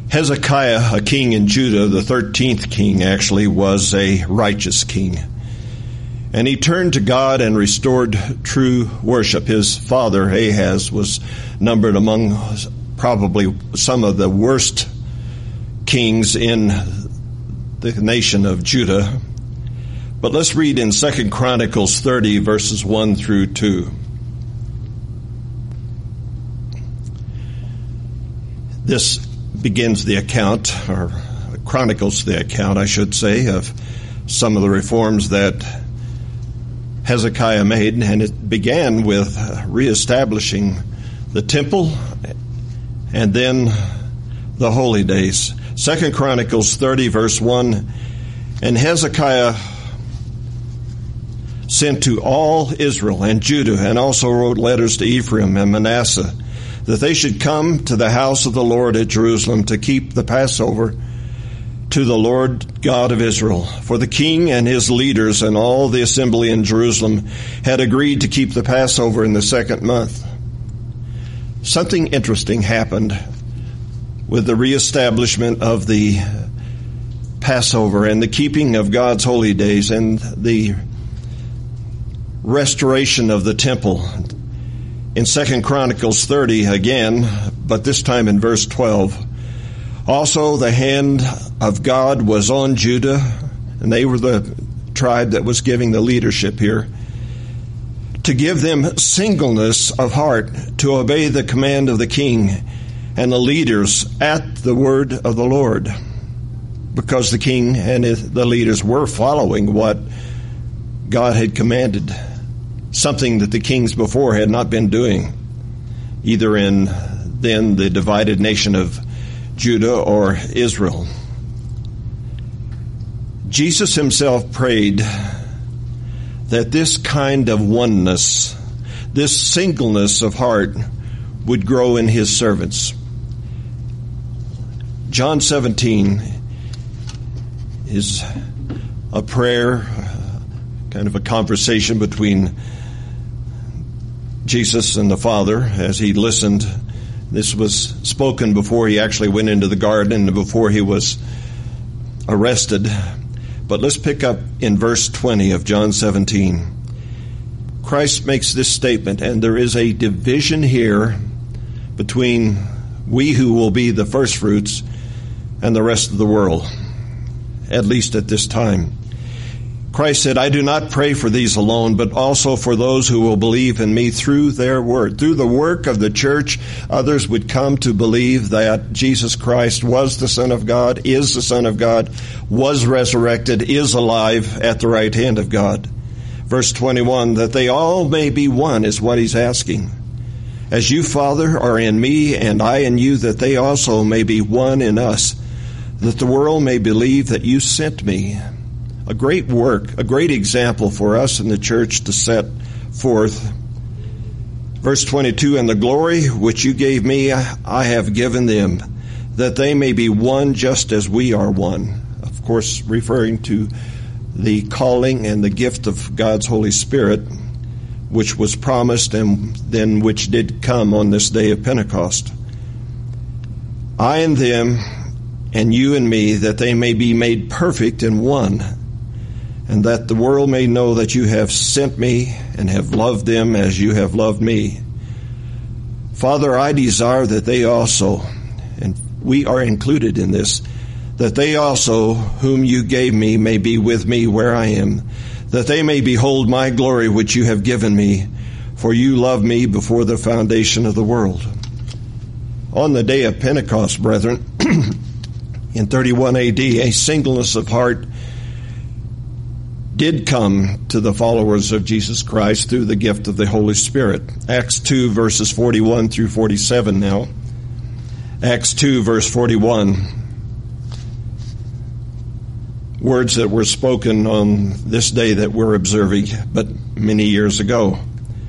Hezekiah, a king in Judah, the 13th king actually, was a righteous king. And he turned to God and restored true worship. His father, Ahaz, was numbered among probably some of the worst kings in the nation of Judah. But let's read in 2 Chronicles 30, verses 1 through 2. This begins the account, or chronicles the account, I should say, of some of the reforms that Hezekiah made, and it began with reestablishing the temple and then the holy days. 2 Chronicles 30, verse 1, and Hezekiah sent to all Israel and Judah, and also wrote letters to Ephraim and Manasseh, that they should come to the house of the Lord at Jerusalem to keep the Passover to the Lord God of Israel. For the king and his leaders and all the assembly in Jerusalem had agreed to keep the Passover in the second month. Something interesting happened with the reestablishment of the Passover and the keeping of God's holy days and the restoration of the temple. In 2 Chronicles 30 again, but this time in verse 12, also the hand of God was on Judah, and they were the tribe that was giving the leadership here, to give them singleness of heart, to obey the command of the king and the leaders at the word of the Lord, because the king and the leaders were following what God had commanded, something that the kings before had not been doing, either in then the divided nation of Judah or Israel. Jesus himself prayed that this kind of oneness, this singleness of heart, would grow in his servants. John 17 is a prayer, kind of a conversation between Jesus and the Father as he listened. This was spoken before he actually went into the garden and before he was arrested. But let's pick up in verse 20 of John 17. Christ makes this statement, and there is a division here between we who will be the first fruits and the rest of the world, at least at this time. Christ said, I do not pray for these alone, but also for those who will believe in me through their word. Through the work of the church, others would come to believe that Jesus Christ was the Son of God, is the Son of God, was resurrected, is alive at the right hand of God. Verse 21, that they all may be one is what he's asking. As you, Father, are in me and I in you, that they also may be one in us, that the world may believe that you sent me. A great work, a great example for us in the church to set forth. Verse 22, and the glory which you gave me, I have given them, that they may be one just as we are one. Of course, referring to the calling and the gift of God's Holy Spirit, which was promised and then which did come on this day of Pentecost. I and them, and you and me, that they may be made perfect in one, and that the world may know that you have sent me and have loved them as you have loved me. Father, I desire that they also, and we are included in this, that they also, whom you gave me, may be with me where I am, that they may behold my glory which you have given me, for you loved me before the foundation of the world. On the day of Pentecost, brethren, in 31 AD, a singleness of heart did come to the followers of Jesus Christ through the gift of the Holy Spirit. Acts 2, verses 41 through 47 now. Acts 2, verse 41. Words that were spoken on this day that we're observing, but many years ago.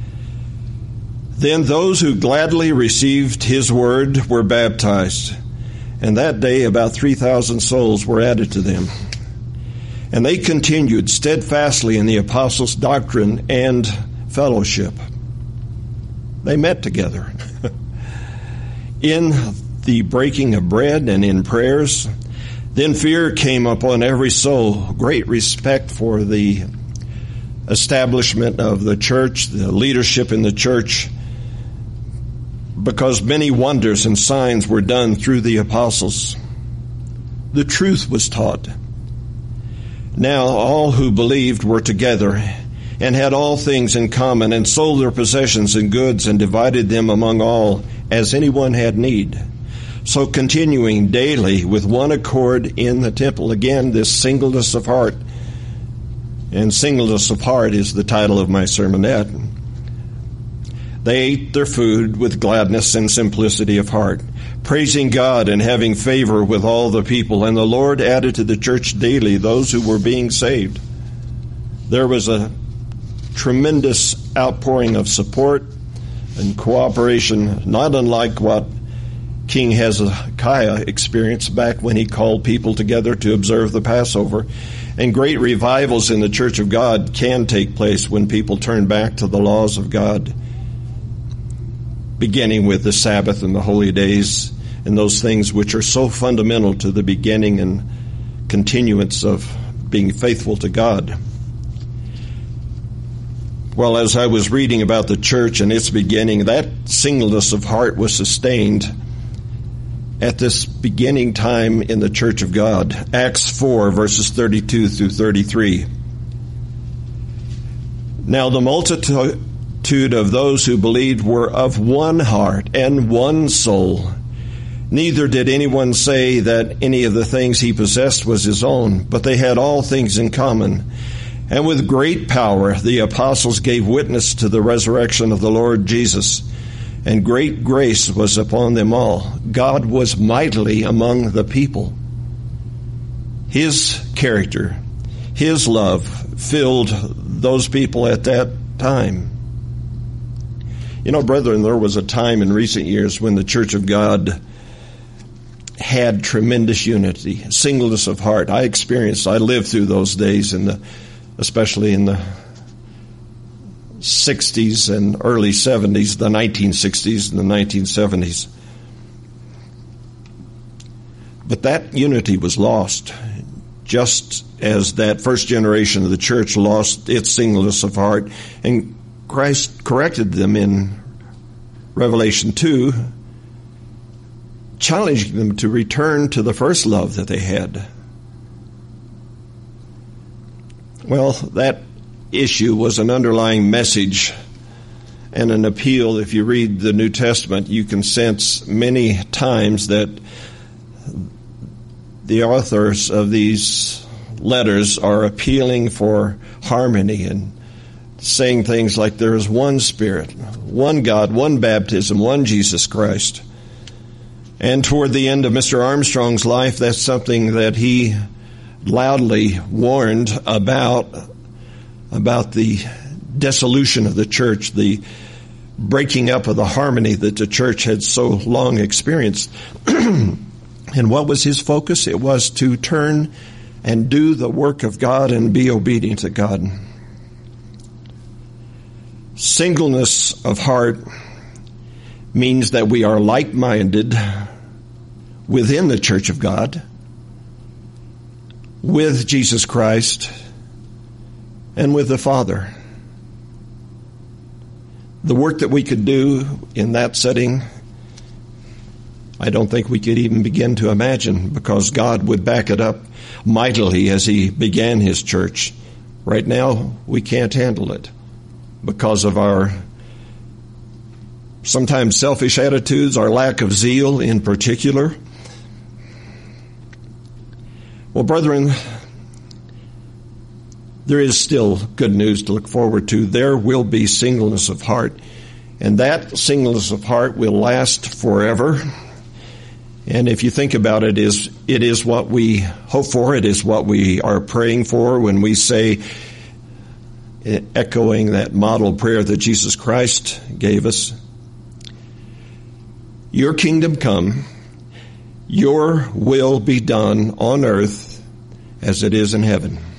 Then those who gladly received his word were baptized, and that day about 3,000 souls were added to them. And they continued steadfastly in the apostles' doctrine and fellowship. They met together. In the breaking of bread and in prayers. Then fear came upon every soul, great respect for the establishment of the church, the leadership in the church, because many wonders and signs were done through the apostles. The truth was taught. Now all who believed were together and had all things in common, and sold their possessions and goods and divided them among all as anyone had need. So continuing daily with one accord in the temple. Again, this singleness of heart. And singleness of heart is the title of my sermonette. They ate their food with gladness and simplicity of heart, praising God and having favor with all the people. And the Lord added to the church daily those who were being saved. There was a tremendous outpouring of support and cooperation, not unlike what King Hezekiah experienced back when he called people together to observe the Passover. And great revivals in the church of God can take place when people turn back to the laws of God, beginning with the Sabbath and the holy days and those things which are so fundamental to the beginning and continuance of being faithful to God. Well, as I was reading about the church and its beginning, that singleness of heart was sustained at this beginning time in the church of God. Acts 4, verses 32 through 33. Now the multitude of those who believed were of one heart and one soul. Neither did anyone say that any of the things he possessed was his own, but they had all things in common. And with great power the apostles gave witness to the resurrection of the Lord Jesus, and great grace was upon them all. God was mightily among the people. His character, His love filled those people at that time. You know, brethren, there was a time in recent years when the Church of God had tremendous unity, singleness of heart. I lived through those days, especially in the 60s and early 70s, the 1960s and the 1970s. But that unity was lost, just as that first generation of the church lost its singleness of heart. And Christ corrected them in Revelation 2, challenging them to return to the first love that they had. Well, that issue was an underlying message and an appeal. If you read the New Testament, you can sense many times that the authors of these letters are appealing for harmony and saying things like there is one Spirit, one God, one baptism, one Jesus Christ. And toward the end of Mr. Armstrong's life, that's something that he loudly warned about the dissolution of the church, the breaking up of the harmony that the church had so long experienced. And what was his focus? It was to turn and do the work of God and be obedient to God. Singleness of heart means that we are like-minded within the church of God, with Jesus Christ, and with the Father. The work that we could do in that setting, I don't think we could even begin to imagine, because God would back it up mightily as He began His church. Right now, we can't handle it because of our sometimes selfish attitudes, our lack of zeal in particular. Well, brethren, there is still good news to look forward to. There will be singleness of heart, and that singleness of heart will last forever. And if you think about it, it is what we hope for. It is what we are praying for when we say, echoing that model prayer that Jesus Christ gave us, "Your kingdom come, your will be done on earth as it is in heaven."